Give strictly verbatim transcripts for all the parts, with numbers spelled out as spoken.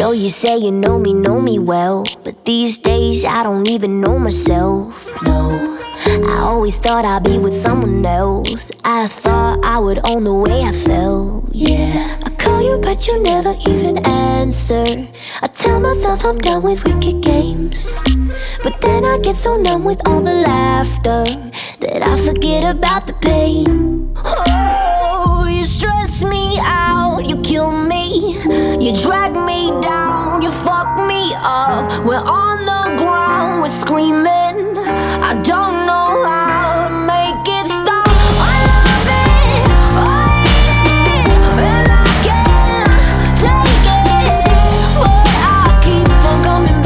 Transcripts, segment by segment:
know you say you know me, know me well, but these days I don't even know myself, no. I always thought I'd be with someone else. I thought I would own the way I felt, yeah. I call you but you never even answer. I tell myself I'm done with wicked games, but then I get so numb with all the laughter that I forget about the pain. Oh, you stress me out, you kill me, you drag me down, you fuck me up. We're on the ground, we're screaming. I don't know how to make it stop. I love it, I hate it, and I can't take it, but I keep on coming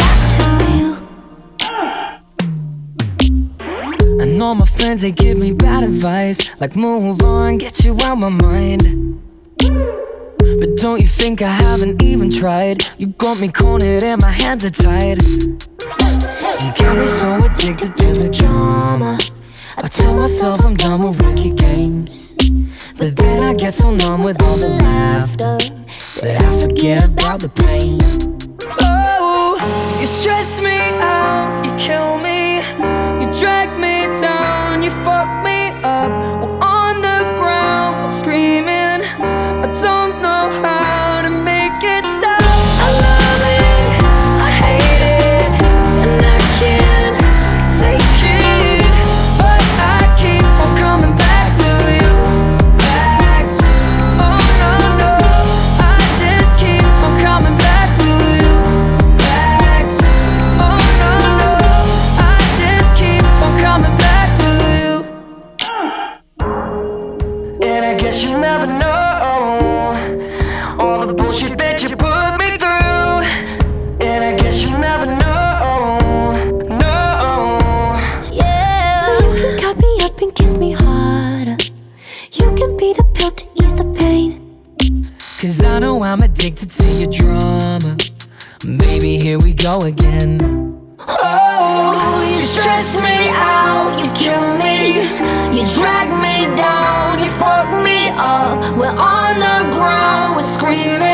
back to you. I know my friends, they give me bad advice, like move on, get you out my mind. But don't you think I haven't even tried? You got me cornered and my hands are tied. You got me so addicted to the drama. I tell myself I'm done with wicked games, but then I get so numb with all the laughter that I forget about the pain. Oh, you stress me out, you kill me, you drag me down, you fuck me up. We're on the ground, we're screaming. I don't know how to make it stop. I love it, I hate it, and I can't take it, but I keep on coming back to you, back to you. Oh no, no, I just keep on coming back to you, back to you. Oh no, no, I just keep on coming back to you. And I guess you never know all the bullshit that you put me through. And I guess you never know, no. Yeah. So you can cut me up and kiss me harder. You can be the pill to ease the pain. Cause I know I'm addicted to your drama. Baby, here we go again. Oh, you stress me out, you kill me, you drag me down, you fuck me up. We're on the ground, we're screaming.